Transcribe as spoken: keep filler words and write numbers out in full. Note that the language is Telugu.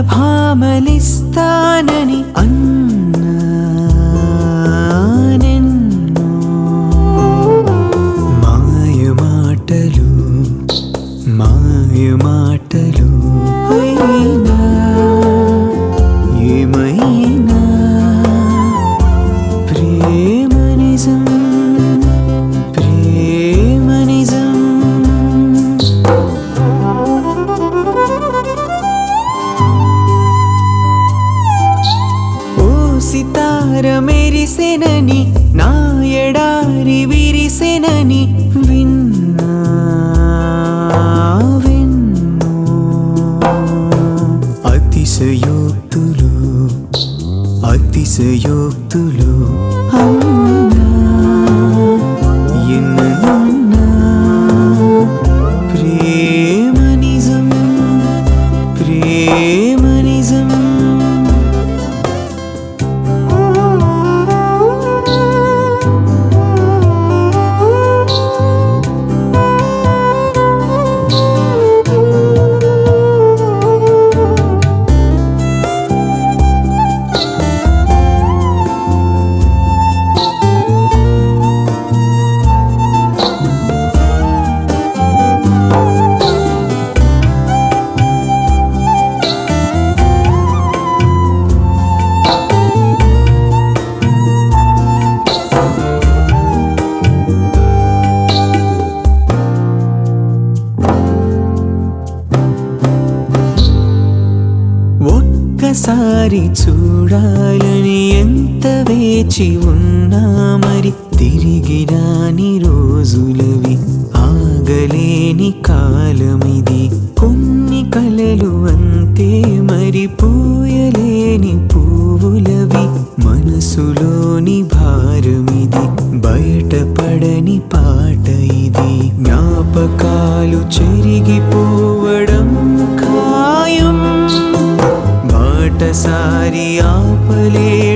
భామలిస్తానని అన్నానెన్నో మాయ మాటలు మాయ మాటలు అయినా ఏమైనా ప్రేమ నిజం ప్రేమ నిజం ఓ సితార మెరిసెనని నా ఎడారి విరిసెనని విన్నా విన్నో అతిశయోక్తులు అతిశయోక్తులు అన్నా ఎన్నన్నా ప్రేమ నిజం ప్రేమ నిజం ఒక్కసారి చూడాలని ఎంత వేచి ఉన్నా మరి తిరిగి రాని రోజులవి ఆగలేని కాలమిది కొన్ని కలలు అంతే మరి పూయలేని పువ్వులవి మనసులోని భారమిది బయటపడని పాట ఇది జ్ఞాపకాలు చెరిగిపోవడం ఖాయం బాటసారి ఆపలే